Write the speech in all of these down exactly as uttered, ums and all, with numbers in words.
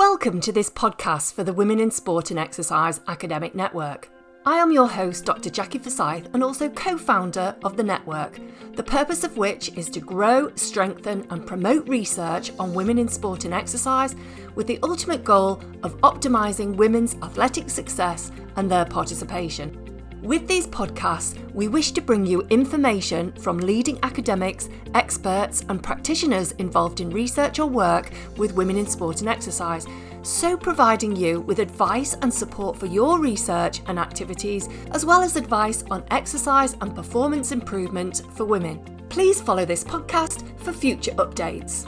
Welcome to this podcast for the Women in Sport and Exercise Academic Network. I am your host, Doctor Jackie Forsyth, and also co-founder of the network, the purpose of which is to grow, strengthen and promote research on women in sport and exercise with the ultimate goal of optimising women's athletic success and their participation. With these podcasts, we wish to bring you information from leading academics, experts and practitioners involved in research or work with women in sport and exercise, so providing you with advice and support for your research and activities, as well as advice on exercise and performance improvement for women. Please follow this podcast for future updates.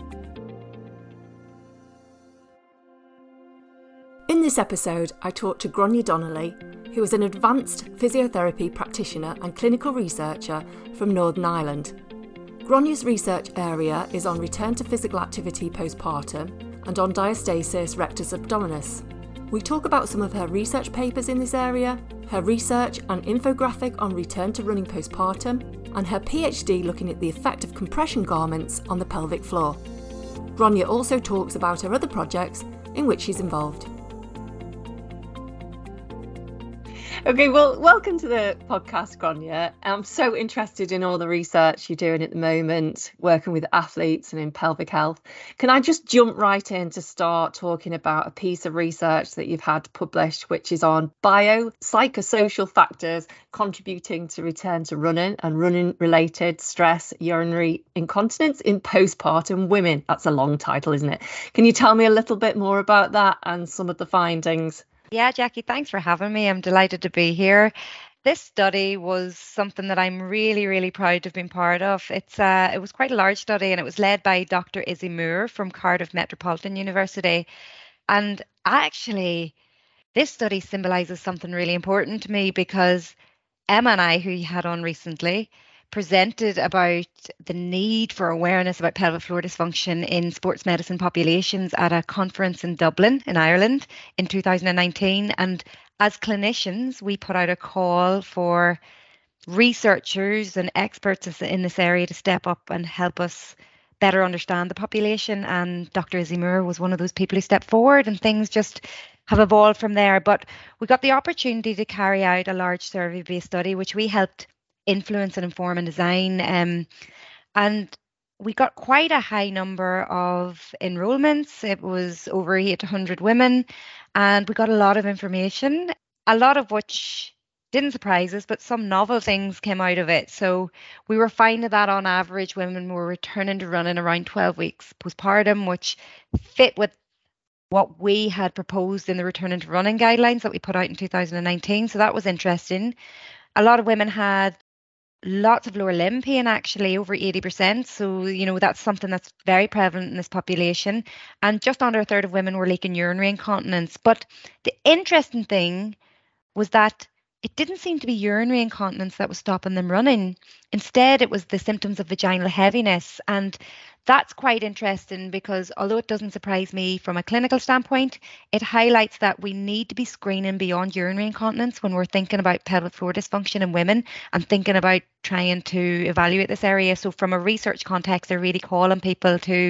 In this episode, I talked to Gráinne Donnelly, who is an advanced physiotherapy practitioner and clinical researcher from Northern Ireland. Gráinne's research area is on return to physical activity postpartum and on diastasis rectus abdominis. We talk about some of her research papers in this area, her research and infographic on return to running postpartum, and her PhD looking at the effect of compression garments on the pelvic floor. Gráinne also talks about her other projects in which she's involved. Okay, well, welcome to the podcast, Gráinne. I'm so interested in all the research you're doing at the moment, working with athletes and in pelvic health. Can I just jump right in to start talking about a piece of research that you've had published, which is on biopsychosocial factors contributing to return to running and running-related stress, urinary incontinence in postpartum women? That's a long title, isn't it? Can you tell me a little bit more about that and some of the findings? Yeah, Jackie, thanks for having me. I'm delighted to be here. This study was something that I'm really, really proud to have been part of. It's uh, it was quite a large study and it was led by Doctor Izzy Moore from Cardiff Metropolitan University. And actually, this study symbolises something really important to me because Emma and I, who you had on recently, presented about the need for awareness about pelvic floor dysfunction in sports medicine populations at a conference in Dublin in Ireland in two thousand nineteen. And as clinicians, we put out a call for researchers and experts in this area to step up and help us better understand the population. And Doctor Izzy Moore was one of those people who stepped forward, and things just have evolved from there. But we got the opportunity to carry out a large survey-based study, which we helped influence and inform and design. Um, and we got quite a high number of enrollments. It was over eight hundred women, and we got a lot of information, a lot of which didn't surprise us, but some novel things came out of it. So we were finding that on average, women were returning to running around twelve weeks postpartum, which fit with what we had proposed in the returning to running guidelines that we put out in two thousand nineteen. So that was interesting. A lot of women had lots of lower limb pain, actually over eighty percent. So, you know, that's something that's very prevalent in this population. And just under a third of women were leaking urinary incontinence. But the interesting thing was that it didn't seem to be urinary incontinence that was stopping them running. Instead, it was the symptoms of vaginal heaviness. And that's quite interesting because although it doesn't surprise me from a clinical standpoint, it highlights that we need to be screening beyond urinary incontinence when we're thinking about pelvic floor dysfunction in women and thinking about trying to evaluate this area. So from a research context, they're really calling people to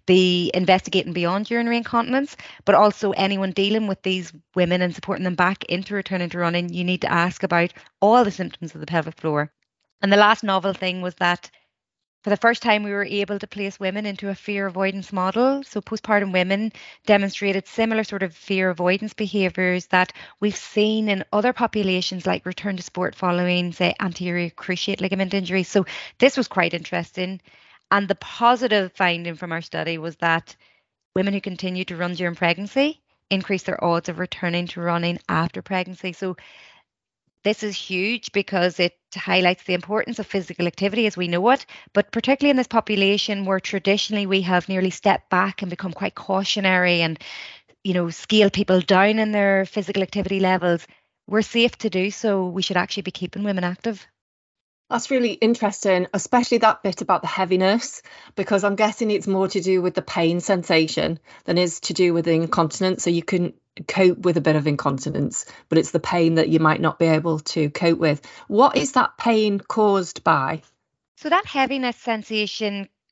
be investigating beyond urinary incontinence, but also anyone dealing with these women and supporting them back into returning to running, you need to ask about all the symptoms of the pelvic floor. And the last novel thing was that for the first time, we were able to place women into a fear avoidance model. So postpartum women demonstrated similar sort of fear avoidance behaviours that we've seen in other populations like return to sport following, say, anterior cruciate ligament injury. So this was quite interesting. And the positive finding from our study was that women who continued to run during pregnancy increased their odds of returning to running after pregnancy. So this is huge because it highlights the importance of physical activity as we know it, but particularly in this population where traditionally we have nearly stepped back and become quite cautionary and, you know, scale people down in their physical activity levels, we're safe to do so. We should actually be keeping women active. That's really interesting, especially that bit about the heaviness, because I'm guessing it's more to do with the pain sensation than is to do with the incontinence. So you can cope with a bit of incontinence, but it's the pain that you might not be able to cope with. What is that pain caused by? So that heaviness sensation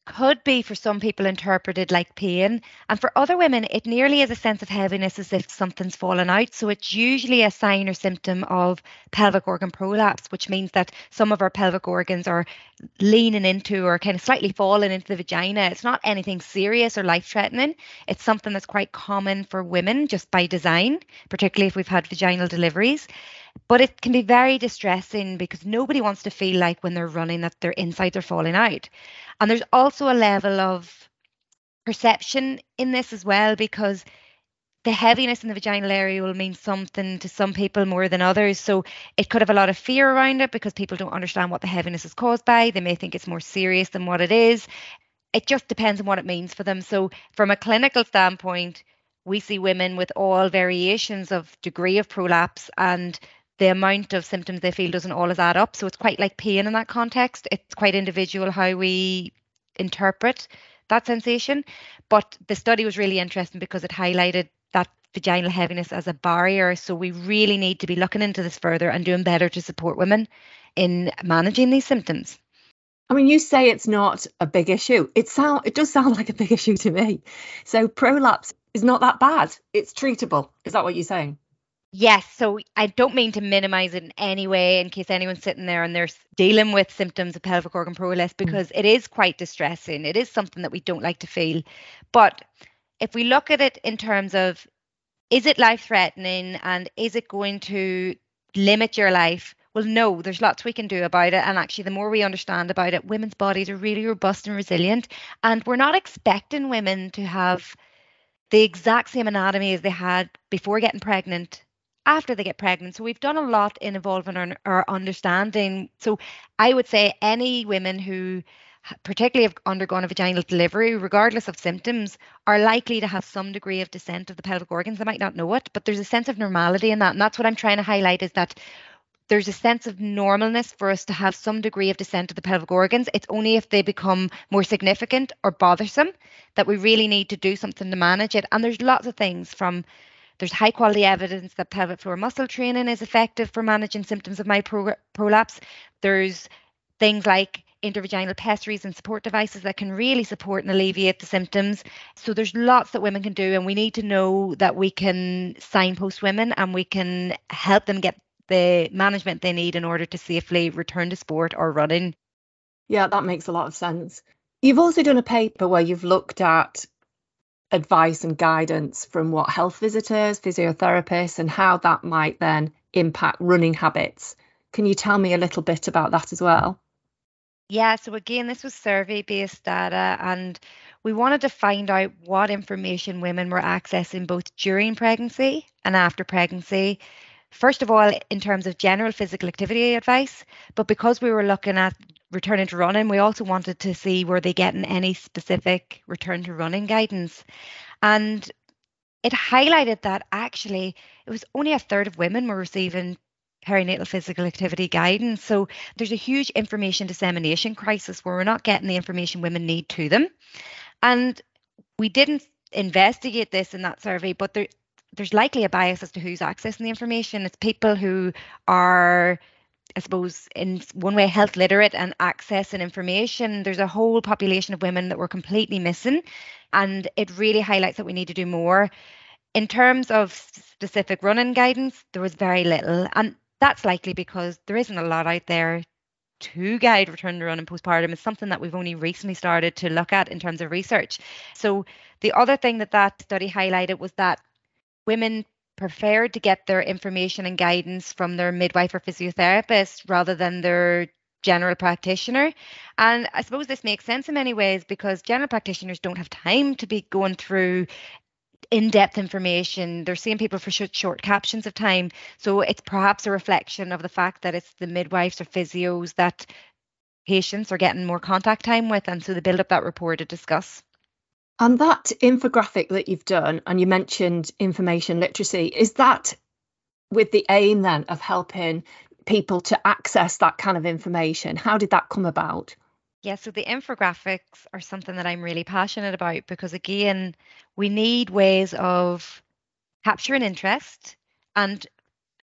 could be for some people interpreted like pain. And for other women, it nearly is a sense of heaviness as if something's fallen out. So it's usually a sign or symptom of pelvic organ prolapse, which means that some of our pelvic organs are leaning into or kind of slightly falling into the vagina. It's not anything serious or life threatening. It's something that's quite common for women just by design, particularly if we've had vaginal deliveries. But it can be very distressing because nobody wants to feel like when they're running that their insides are falling out. And there's also a level of perception in this as well, because the heaviness in the vaginal area will mean something to some people more than others. So it could have a lot of fear around it because people don't understand what the heaviness is caused by. They may think it's more serious than what it is. It just depends on what it means for them. So from a clinical standpoint, we see women with all variations of degree of prolapse, and the amount of symptoms they feel doesn't always add up. So it's quite like pain in that context. It's quite individual how we interpret that sensation. But the study was really interesting because it highlighted that vaginal heaviness as a barrier. So we really need to be looking into this further and doing better to support women in managing these symptoms. I mean, you say it's not a big issue. It sound it does sound like a big issue to me. So prolapse is not that bad. It's treatable. Is that what you're saying? Yes, so I don't mean to minimize it in any way in case anyone's sitting there and they're dealing with symptoms of pelvic organ prolapse, because it is quite distressing. It is something that we don't like to feel. But if we look at it in terms of, is it life-threatening and is it going to limit your life? Well, no, there's lots we can do about it. And actually, the more we understand about it, women's bodies are really robust and resilient. And we're not expecting women to have the exact same anatomy as they had before getting pregnant, after they get pregnant. So we've done a lot in evolving our, our understanding. So I would say any women who particularly have undergone a vaginal delivery, regardless of symptoms, are likely to have some degree of descent of the pelvic organs. They might not know it, but there's a sense of normality in that. And that's what I'm trying to highlight, is that there's a sense of normalness for us to have some degree of descent of the pelvic organs. It's only if they become more significant or bothersome that we really need to do something to manage it. And there's lots of things from There's high quality evidence that pelvic floor muscle training is effective for managing symptoms of myprolapse. There's things like intervaginal pessaries and support devices that can really support and alleviate the symptoms. So there's lots that women can do, and we need to know that we can signpost women and we can help them get the management they need in order to safely return to sport or running. Yeah, that makes a lot of sense. You've also done a paper where you've looked at advice and guidance from what health visitors, physiotherapists, and how that might then impact running habits. Can you tell me a little bit about that as well? Yeah, so again, this was survey-based data, and we wanted to find out what information women were accessing both during pregnancy and after pregnancy. First of all, in terms of general physical activity advice, but because we were looking at returning to running, we also wanted to see were they getting any specific return to running guidance. And it highlighted that actually it was only a third of women were receiving perinatal physical activity guidance. So there's a huge information dissemination crisis where we're not getting the information women need to them. And we didn't investigate this in that survey, but there, there's likely a bias as to who's accessing the information. It's people who are, I suppose, in one way, health literate and accessing information. There's a whole population of women that we're completely missing. And it really highlights that we need to do more. In terms of specific running guidance, there was very little. And that's likely because there isn't a lot out there to guide return to running postpartum. It's something that we've only recently started to look at in terms of research. So the other thing that that study highlighted was that women preferred to get their information and guidance from their midwife or physiotherapist rather than their general practitioner. And I suppose this makes sense in many ways because general practitioners don't have time to be going through in-depth information. They're seeing people for short, short captions of time. So it's perhaps a reflection of the fact that it's the midwives or physios that patients are getting more contact time with. And so they build up that rapport to discuss. And that infographic that you've done, and you mentioned information literacy, is that with the aim then of helping people to access that kind of information? How did that come about? Yeah, so the infographics are something that I'm really passionate about because, again, we need ways of capturing interest and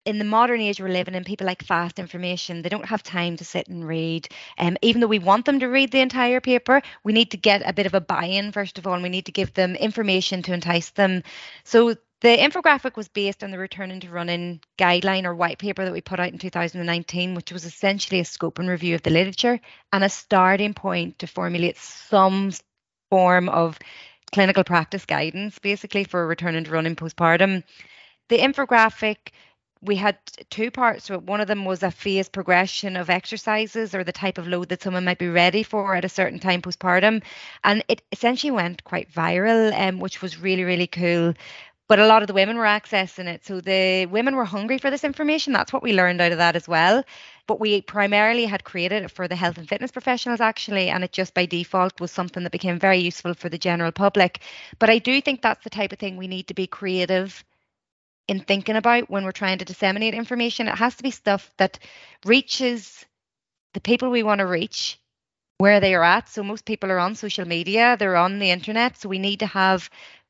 in the modern age we're living in, people like fast information. They don't have time to sit and read. Um, even though we want them to read the entire paper, we need to get a bit of a buy-in, first of all, and we need to give them information to entice them. So the infographic was based on the Returning to Running guideline or white paper that we put out in two thousand nineteen, which was essentially a scope and review of the literature and a starting point to formulate some form of clinical practice guidance, basically, for returning to running postpartum. The infographic, we had two parts to it. One of them was a phased progression of exercises or the type of load that someone might be ready for at a certain time postpartum. And it essentially went quite viral, um, which was really, really cool. But a lot of the women were accessing it. So the women were hungry for this information. That's what we learned out of that as well. But we primarily had created it for the health and fitness professionals, actually. And it just by default was something that became very useful for the general public. But I do think that's the type of thing we need to be creative in thinking about when we're trying to disseminate information. It has to be stuff that reaches the people we want to reach where they are at. So most people are on social media, they're on the internet. So we need to have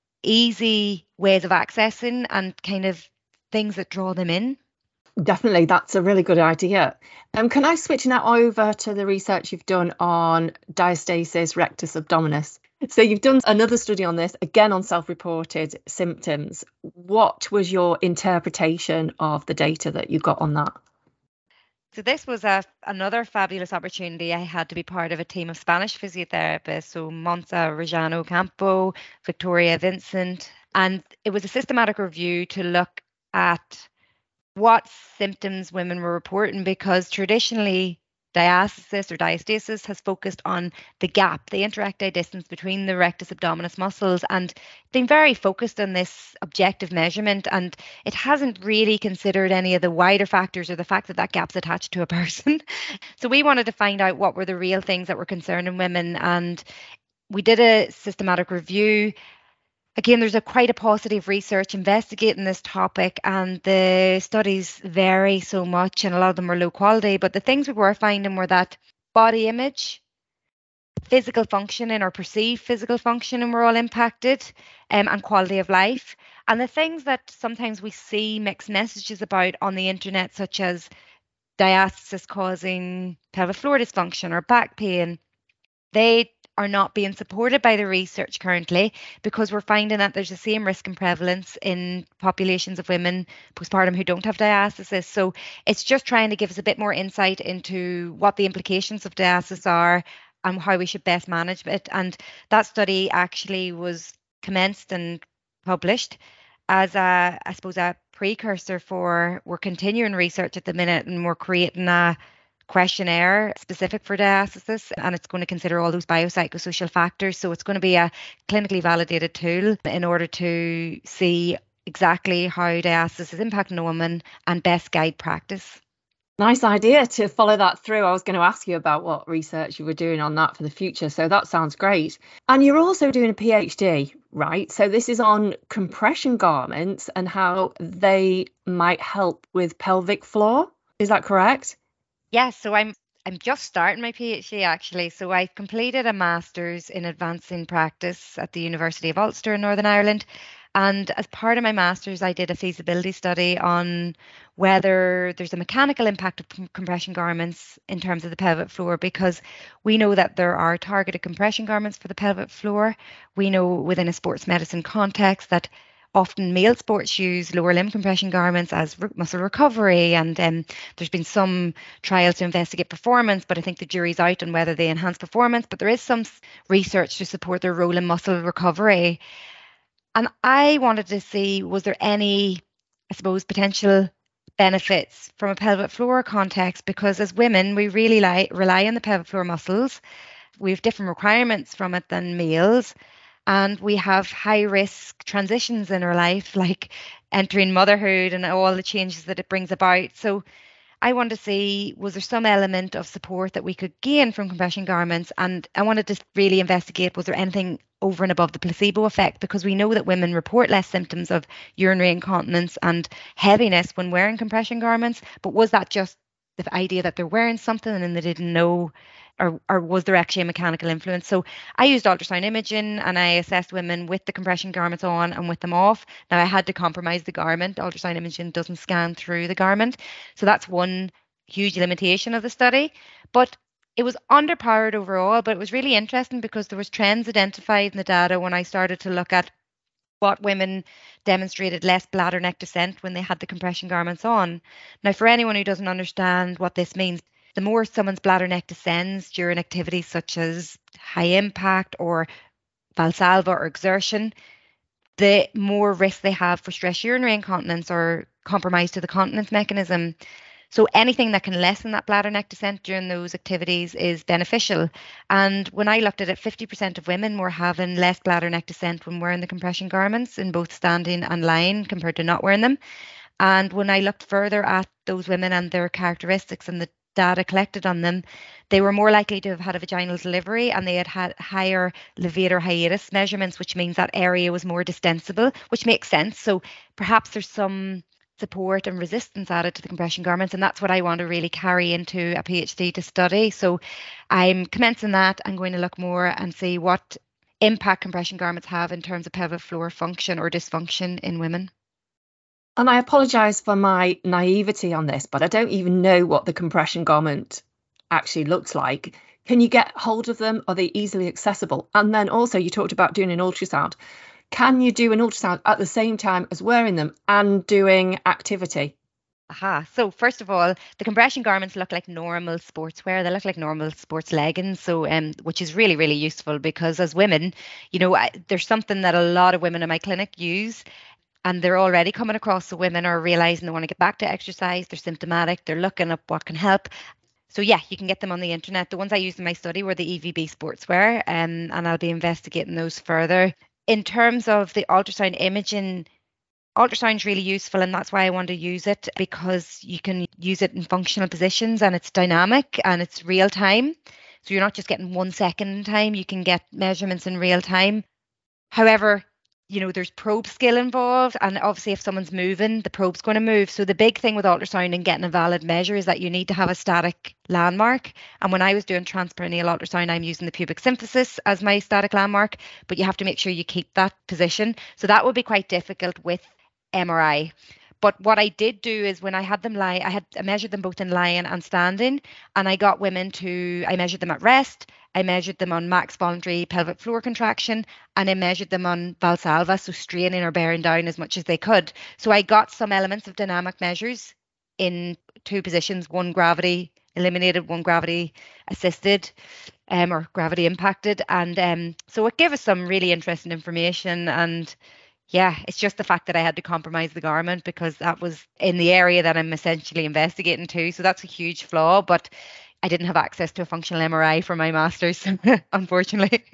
easy ways of accessing and kind of things that draw them in. Definitely, that's a really good idea. Um, can I switch now over to the research you've done on diastasis rectus abdominis? So you've done another study on this, again on self-reported symptoms. What was your interpretation of the data that you got on that? So this was a, another fabulous opportunity. I had to be part of a team of Spanish physiotherapists, so Montse Rajano Campo, Victoria Vincent, and it was a systematic review to look at what symptoms women were reporting, because traditionally diastasis or diastasis has focused on the gap, the intericti distance between the rectus abdominis muscles, and been very focused on this objective measurement, and it hasn't really considered any of the wider factors or the fact that that gap's attached to a person. So we wanted to find out what were the real things that were concerning women, and we did a systematic review. Again, there's a quite a paucity of research investigating this topic, and the studies vary so much, and a lot of them are low quality. But the things we were finding were that body image, physical functioning or perceived physical functioning were all impacted, um, and quality of life. And the things that sometimes we see mixed messages about on the internet, such as diastasis causing pelvic floor dysfunction or back pain, they are not being supported by the research currently, because we're finding that there's the same risk and prevalence in populations of women postpartum who don't have diastasis. So it's just trying to give us a bit more insight into what the implications of diastasis are and how we should best manage it. And that study actually was commenced and published as a, I suppose, a precursor for, we're continuing research at the minute, and we're creating a questionnaire specific for diastasis, and it's going to consider all those biopsychosocial factors. So it's going to be a clinically validated tool in order to see exactly how diastasis is impacting a woman and best guide practice. Nice idea to follow that through. I was going to ask you about what research you were doing on that for the future, so that sounds great. And you're also doing a PhD, right? So this is on compression garments and how they might help with pelvic floor. Is that correct? Yes, so I'm I'm just starting my PhD actually. So I completed a master's in advancing practice at the University of Ulster in Northern Ireland. And as part of my master's, I did a feasibility study on whether there's a mechanical impact of com- compression garments in terms of the pelvic floor, because we know that there are targeted compression garments for the pelvic floor. We know within a sports medicine context that often male sports use lower limb compression garments as re- muscle recovery, and um, there's been some trials to investigate performance, but I think the jury's out on whether they enhance performance. But there is some research to support their role in muscle recovery. And I wanted to see, was there any, I suppose, potential benefits from a pelvic floor context? Because as women, we really li- rely on the pelvic floor muscles. We have different requirements from it than males. And we have high risk transitions in our life, like entering motherhood and all the changes that it brings about. So I wanted to see, was there some element of support that we could gain from compression garments? And I wanted to really investigate, was there anything over and above the placebo effect? Because we know that women report less symptoms of urinary incontinence and heaviness when wearing compression garments. But was that just the idea that they're wearing something and they didn't know, or, or was there actually a mechanical influence? So I used ultrasound imaging and I assessed women with the compression garments on and with them off. Now I had to compromise the garment. Ultrasound imaging doesn't scan through the garment. So that's one huge limitation of the study. But it was underpowered overall, but it was really interesting because there was trends identified in the data when I started to look at what women demonstrated less bladder neck descent when they had the compression garments on. Now, for anyone who doesn't understand what this means, the more someone's bladder neck descends during activities such as high impact or Valsalva or exertion, the more risk they have for stress urinary incontinence or compromise to the continence mechanism. So anything that can lessen that bladder neck descent during those activities is beneficial. And when I looked at it, fifty percent of women were having less bladder neck descent when wearing the compression garments in both standing and lying compared to not wearing them. And when I looked further at those women and their characteristics and the data collected on them, they were more likely to have had a vaginal delivery and they had had higher levator hiatus measurements, which means that area was more distensible, which makes sense. So perhaps there's some support and resistance added to the compression garments, and that's what I want to really carry into a PhD to study. So I'm commencing that. I'm going to look more and see what impact compression garments have in terms of pelvic floor function or dysfunction in women. And I apologise for my naivety on this, but I don't even know what the compression garment actually looks like. Can you get hold of them? Are they easily accessible? And then also you talked about doing an ultrasound. Can you do an ultrasound at the same time as wearing them and doing activity? Aha. So first of all, the compression garments look like normal sportswear. They look like normal sports leggings. So, um, which is really, really useful because as women, you know, I, there's something that a lot of women in my clinic use, and they're already coming across. So women are realizing they want to get back to exercise. They're symptomatic. They're looking up what can help. So yeah, you can get them on the internet. The ones I used in my study were the E V B sportswear, um, and I'll be investigating those further. In terms of the ultrasound imaging, ultrasound's really useful, and that's why I want to use it, because you can use it in functional positions and it's dynamic and it's real time. So you're not just getting one second in time, you can get measurements in real time. However, you know, there's probe skill involved, and obviously if someone's moving, the probe's going to move. So the big thing with ultrasound and getting a valid measure is that you need to have a static landmark. And when I was doing transperineal ultrasound, I'm using the pubic symphysis as my static landmark, but you have to make sure you keep that position. So that would be quite difficult with M R I. But what I did do is when I had them lie, I had I measured them both in lying and standing, and I got women to, I measured them at rest, I measured them on max voluntary pelvic floor contraction, and I measured them on Valsalva, so straining or bearing down as much as they could. So I got some elements of dynamic measures in two positions, one gravity eliminated, one gravity assisted, um, or gravity impacted. And um, so it gave us some really interesting information. And yeah, it's just the fact that I had to compromise the garment because that was in the area that I'm essentially investigating too. So that's a huge flaw, but I didn't have access to a functional M R I for my master's, unfortunately.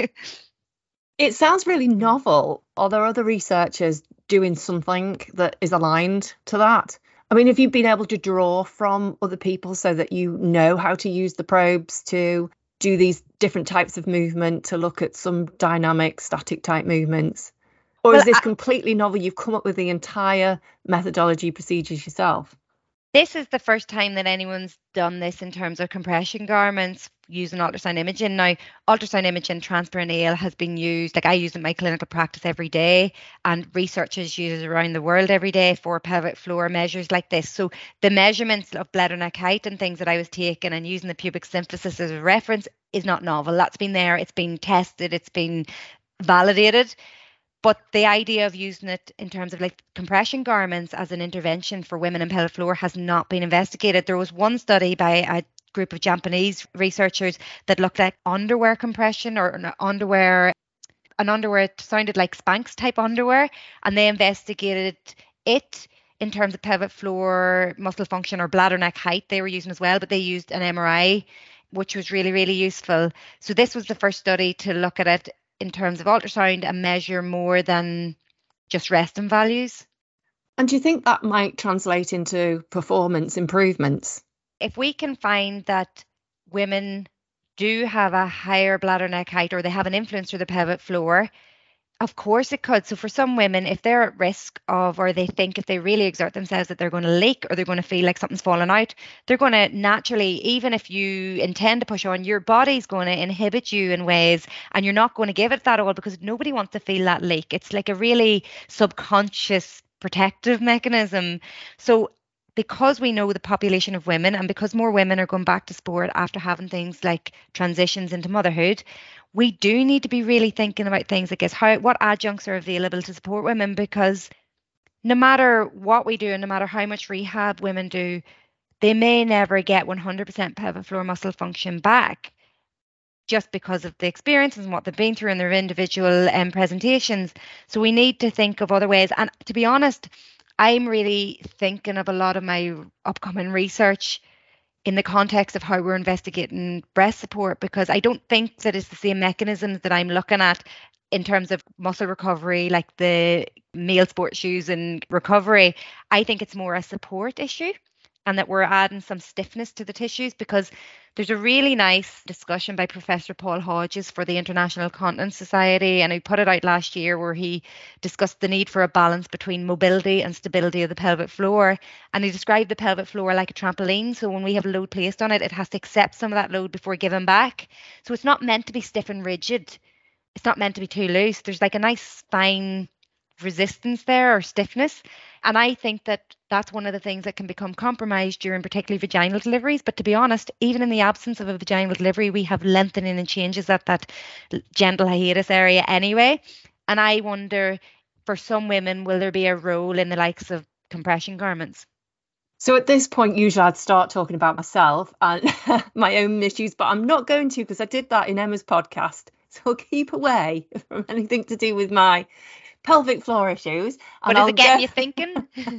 It sounds really novel. Are there other researchers doing something that is aligned to that? I mean, have you been able to draw from other people so that you know how to use the probes to do these different types of movement, to look at some dynamic, static type movements? Or well, is this I, completely novel? You've come up with the entire methodology procedures yourself? This is the first time that anyone's done this in terms of compression garments using ultrasound imaging. Now, ultrasound imaging transperineal has been used, like I use it in my clinical practice every day, and researchers use it around the world every day for pelvic floor measures like this. So the measurements of bladder neck height and things that I was taking and using the pubic symphysis as a reference is not novel. That's been there, it's been tested, it's been validated. But the idea of using it in terms of like compression garments as an intervention for women in pelvic floor has not been investigated. There was one study by a group of Japanese researchers that looked at underwear compression or an underwear, an underwear it sounded like Spanx type underwear, and they investigated it in terms of pelvic floor muscle function or bladder neck height they were using as well, but they used an M R I, which was really, really useful. So this was the first study to look at it in terms of ultrasound and measure more than just resting values. And do you think that might translate into performance improvements? If we can find that women do have a higher bladder neck height or they have an influence through the pelvic floor, Of course it could. So for some women, if they're at risk of, or they think if they really exert themselves that they're going to leak or they're going to feel like something's falling out, they're going to naturally, even if you intend to push on, your body's going to inhibit you in ways and you're not going to give it that all because nobody wants to feel that leak. It's like a really subconscious protective mechanism. So because we know the population of women and because more women are going back to sport after having things like transitions into motherhood, we do need to be really thinking about things like this, how what adjuncts are available to support women, because no matter what we do and no matter how much rehab women do, they may never get one hundred percent pelvic floor muscle function back just because of the experiences and what they've been through in their individual um, presentations. So we need to think of other ways. And to be honest, I'm really thinking of a lot of my upcoming research in the context of how we're investigating breast support, because I don't think that it's the same mechanisms that I'm looking at in terms of muscle recovery, like the male sport shoes and recovery. I think it's more a support issue and that we're adding some stiffness to the tissues, because there's a really nice discussion by Professor Paul Hodges for the International Continence Society, and he put it out last year where he discussed the need for a balance between mobility and stability of the pelvic floor. And he described the pelvic floor like a trampoline. So when we have a load placed on it, it has to accept some of that load before giving back. So it's not meant to be stiff and rigid. It's not meant to be too loose. There's like a nice fine resistance there or stiffness. And I think that that's one of the things that can become compromised during particularly vaginal deliveries. But to be honest, even in the absence of a vaginal delivery, we have lengthening and changes at that genital hiatus area anyway. And I wonder, for some women, will there be a role in the likes of compression garments? So at this point, usually I'd start talking about myself and my own issues, but I'm not going to, because I did that in Emma's podcast. So I'll keep away from anything to do with my pelvic floor issues. But is it getting you thinking?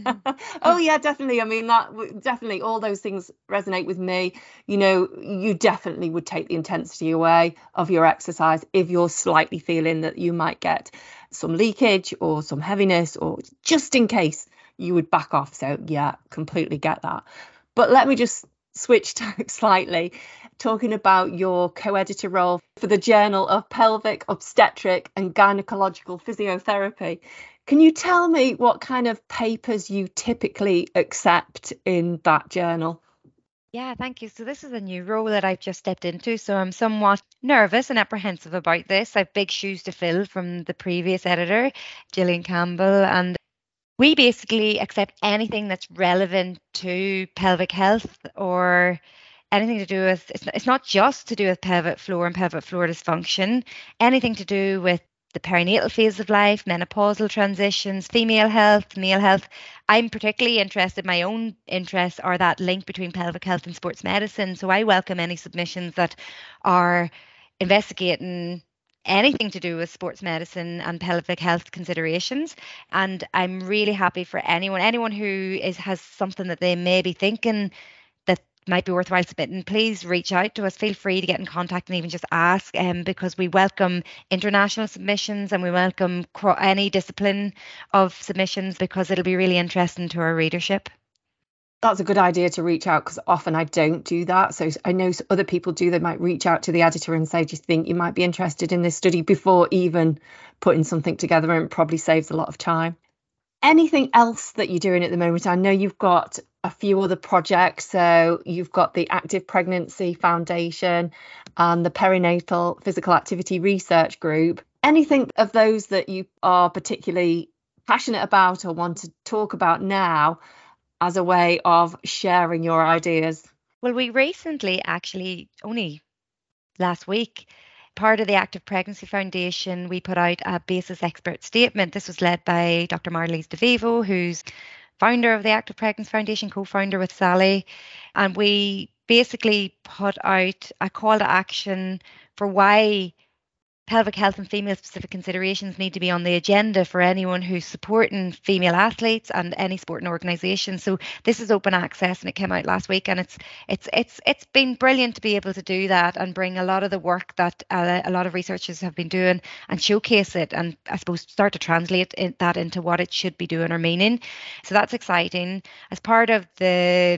Oh yeah, definitely. I mean, that definitely, all those things resonate with me. You know, you definitely would take the intensity away of your exercise if you're slightly feeling that you might get some leakage or some heaviness, or just in case, you would back off. So yeah, completely get that. But let me just switch tack slightly, talking about your co-editor role for the Journal of Pelvic Obstetric and Gynecological Physiotherapy. Can you tell me what kind of papers you typically accept in that journal? Yeah, thank you. So this is a new role that I've just stepped into. So I'm somewhat nervous and apprehensive about this. I've big shoes to fill from the previous editor, Gillian Campbell, and we basically accept anything that's relevant to pelvic health or anything to do with, it's not, it's not just to do with pelvic floor and pelvic floor dysfunction, anything to do with the perinatal phase of life, menopausal transitions, female health, male health. I'm particularly interested, my own interests are that link between pelvic health and sports medicine. So I welcome any submissions that are investigating anything to do with sports medicine and pelvic health considerations. And I'm really happy for anyone, anyone who is has something that they may be thinking that might be worthwhile submitting, please reach out to us. Feel free to get in contact and even just ask, um, because we welcome international submissions and we welcome cro- any discipline of submissions, because it'll be really interesting to our readership. That's a good idea to reach out, because often I don't do that. So I know other people do. They might reach out to the editor and say, do you think you might be interested in this study, before even putting something together, and it probably saves a lot of time. Anything else that you're doing at the moment? I know you've got a few other projects. So you've got the Active Pregnancy Foundation and the Perinatal Physical Activity Research Group. Anything of those that you are particularly passionate about or want to talk about now as a way of sharing your ideas? Well, we recently, actually only last week, part of the Active Pregnancy Foundation, we put out a basis expert statement. This was led by Doctor Marlies DeVivo, who's founder of the Active Pregnancy Foundation, co-founder with Sally. And we basically put out a call to action for why pelvic health and female specific considerations need to be on the agenda for anyone who's supporting female athletes and any sporting organisation. So this is open access, and it came out last week, and it's it's it's it's been brilliant to be able to do that and bring a lot of the work that uh, a lot of researchers have been doing and showcase it, and I suppose start to translate it, that into what it should be doing or meaning. So that's exciting. As part of the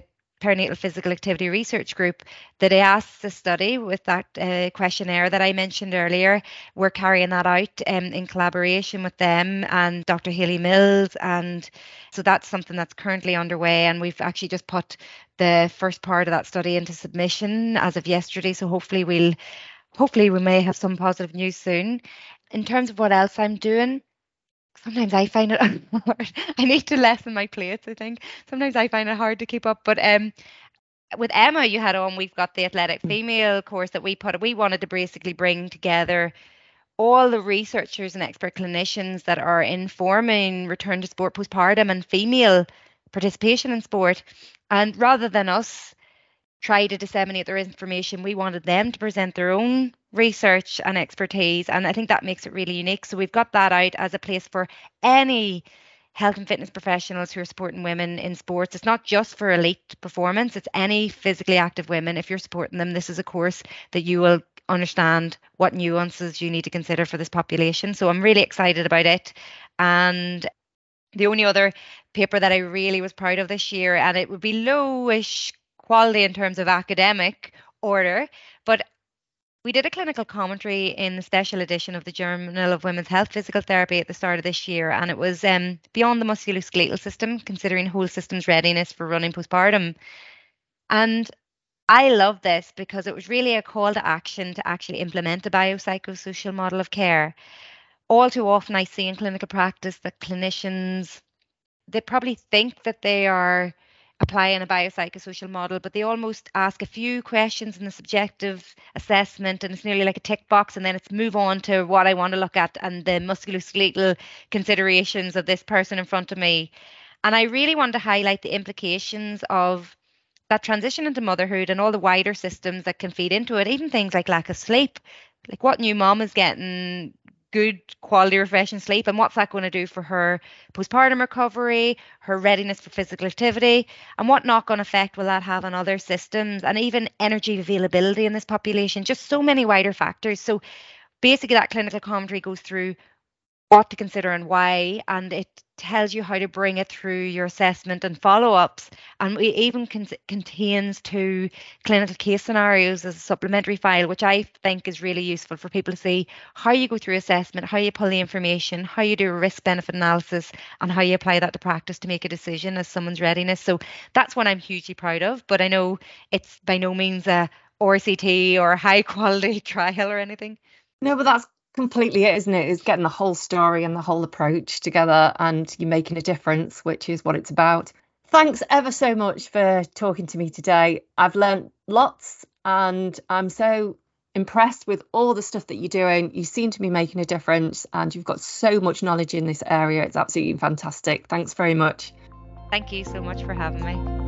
Perinatal Physical Activity Research Group, that I asked the study with that uh, questionnaire that I mentioned earlier. We're carrying that out um, in collaboration with them and Doctor Hayley Mills. And so that's something that's currently underway. And we've actually just put the first part of that study into submission as of yesterday. So hopefully we'll, hopefully we may have some positive news soon. In terms of what else I'm doing, sometimes I find it hard. I need to lessen my plates, I think. Sometimes I find it hard to keep up. But um, with Emma, you had on, we've got the Athletic Female course that we put. We wanted to basically bring together all the researchers and expert clinicians that are informing return to sport postpartum and female participation in sport. And rather than us try to disseminate their information, we wanted them to present their own research and expertise. And I think that makes it really unique. So we've got that out as a place for any health and fitness professionals who are supporting women in sports. It's not just for elite performance, it's any physically active women. If you're supporting them, this is a course that you will understand what nuances you need to consider for this population. So I'm really excited about it. And the only other paper that I really was proud of this year, and it would be lowish quality in terms of academic order, but we did a clinical commentary in the special edition of the Journal of Women's Health Physical Therapy at the start of this year, and it was um, beyond the musculoskeletal system, considering whole systems readiness for running postpartum. And I love this because it was really a call to action to actually implement a biopsychosocial model of care. All too often I see in clinical practice that clinicians, they probably think that they are applying a biopsychosocial model, but they almost ask a few questions in the subjective assessment, and it's nearly like a tick box, and then it's move on to what I want to look at and the musculoskeletal considerations of this person in front of me. And I really want to highlight the implications of that transition into motherhood and all the wider systems that can feed into it, even things like lack of sleep. Like, what new mom is getting good quality refreshing sleep, and what's that going to do for her postpartum recovery, her readiness for physical activity, and what knock-on effect will that have on other systems, and even energy availability in this population, just so many wider factors. So basically that clinical commentary goes through what to consider and why, and it tells you how to bring it through your assessment and follow-ups, and it even con- contains two clinical case scenarios as a supplementary file, which I think is really useful for people to see how you go through assessment, how you pull the information, how you do a risk-benefit analysis, and how you apply that to practice to make a decision as someone's readiness. So that's what I'm hugely proud of, but I know it's by no means a R C T or a high-quality trial or anything. No, but that's completely it, isn't it? It's getting the whole story and the whole approach together, and you're making a difference, which is what it's about. Thanks ever so much for talking to me today. I've learned lots, and I'm so impressed with all the stuff that you're doing. You seem to be making a difference, and you've got so much knowledge in this area. It's absolutely fantastic. Thanks very much. Thank you so much for having me.